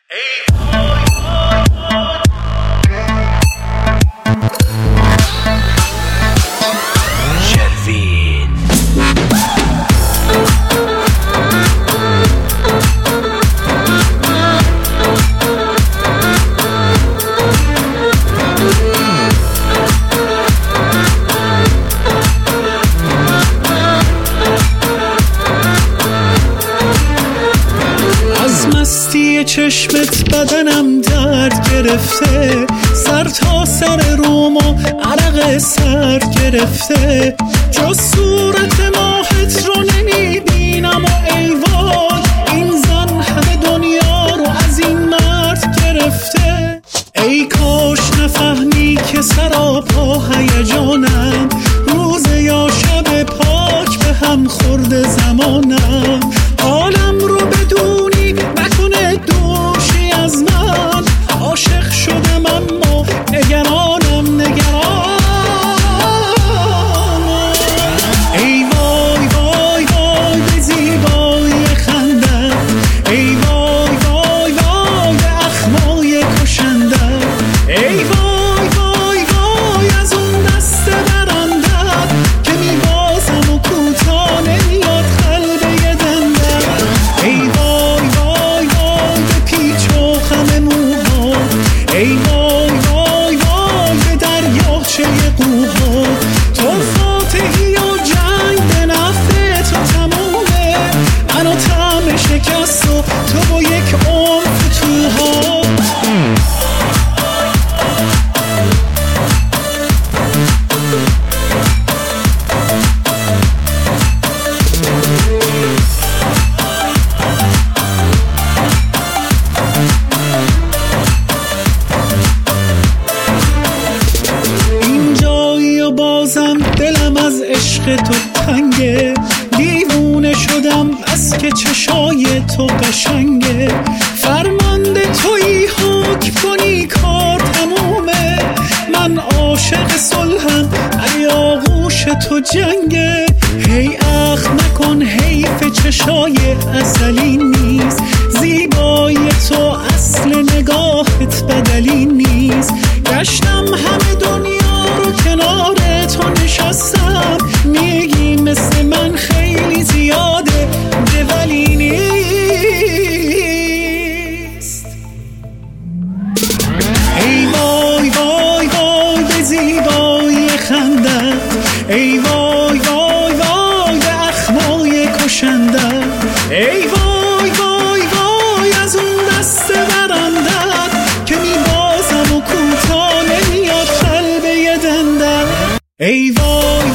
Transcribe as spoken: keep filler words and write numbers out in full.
چشمت بدنم درد گرفته، سر تا سر روم و عرق سرد گرفته، جز صورت ماهت رو نمیبینم و ای وای این زن همه دنیا رو از این مرد گرفته. ای کاش نفهمی که سراپا هیجانم، روز یا شب پاک به هم خورده زمانم، عالم رو بدونی نکنه دوشی از من، عاشق شدم اما نگرانم نگرانم. ای وای وای وای به زیبایی خندت، ای وای وای وای به اخمای کشندت، ای وای وای وای از اون دست برندت که میبازم و کوتا نمیاد قلب یه دندت. ای وای وای وای به پیچ و خم موها، ای وای وای وای به دریاچه قوها، تو فاتحی و جنگ به نفع تو تمومه، منو طعم شکست و تو با یک عمر فتوها. اینجایی و بازم دلم از عشق تو تنگه، دیوونه شدم بس که چشای تو قشنگه، فرمانده تویی حکم کنی کار تمومه، من عاشق صلحم ولی آغوش تو جنگه. هی اخ نکن حیف چشای عسلی نیست، زیبایی تو اصل نگاهت بدلی نیست، گشتم همه دنیا رو کنار تو نشستم، میگی مثل من خیلی زیاده ده ولی نیست. ای وای وای وای به زیبایی خندت، ای وای وای وای به اخمای کشندت، ای وای وای وای از اون دست برندت که میبازم و کوتا نمیاد قلب یه دندت. ای وای